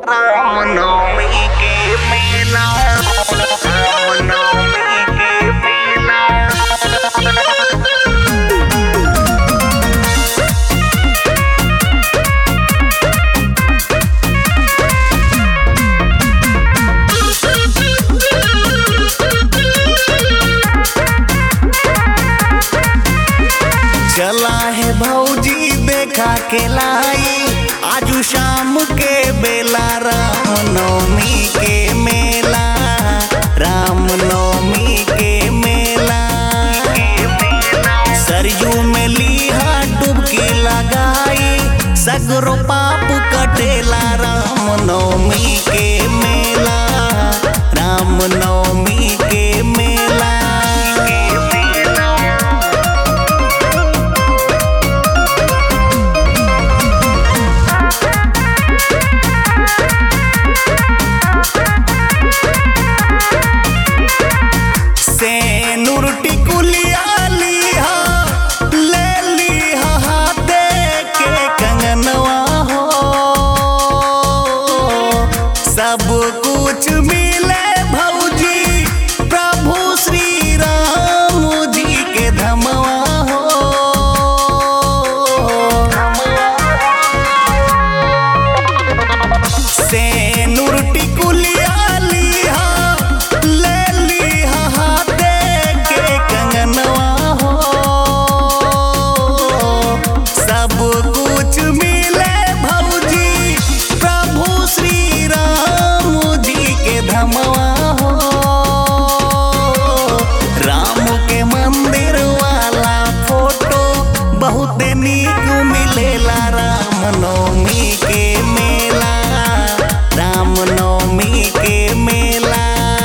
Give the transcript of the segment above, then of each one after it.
रामनवमी के मेला, रामनवमी के मेला। चला है भौजी देखा के लाई आजू शाम के बेला रामनवमी के मेला, रामनवमी के मेला। सरयू में लिहा डुबकी लगाई सगरो पाप कटेला रामनवमी के मेला, रामनवमी के मेला। सब कुछ मिले भौजी प्रभु श्री राम जी के धमवा हो। सेनुर टिकुलिया लिहा ले लिहा हाथे के कंगनवा हो। सब कुछ मिले भौजी प्रभु श्री राम धमवा हो। राम के मंदिर वाला फोटो बहुत नीक मिलेला रामनवमी के मेला, रामनवमी के मेला।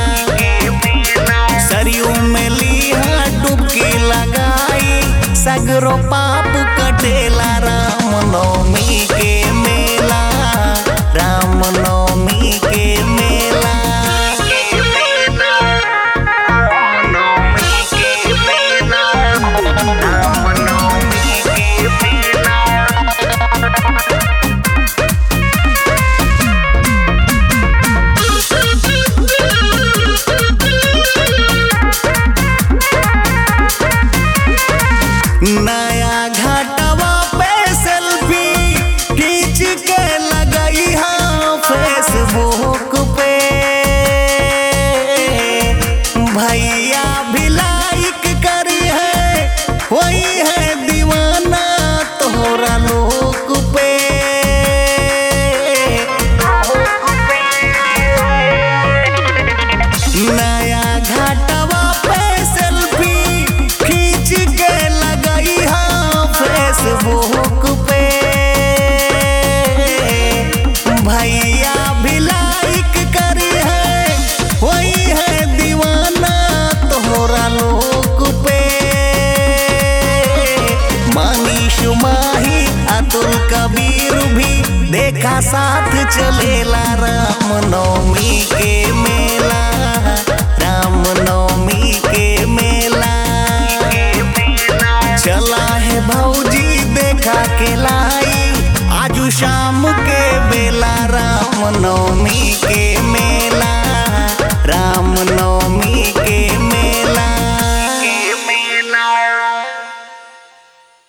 सरयू में लिहा डुबकी लगाई सगरो पाप कटेला रामनवमी के मेला, रामनवमी के मेला। नया घाटवा पे सेल्फी खींच के लगई हाँ फेसबुक पे। भैया भी लाइक करी है वही है दीवाना तोहरा लोक पे। नया घाटवा पे सेल्फी खींच के लगई हाँ फेसबुक पे। भैया भी लाइक करी है वही है दीवाना तोहरा लोक पे। मनीष माही अतुल कबीर भी देखा साथ चलेला रामनवमी के मेला, रामनवमी के मेला। चला है भौजी देखा के लाई आजू शाम के बेला रामनवमी के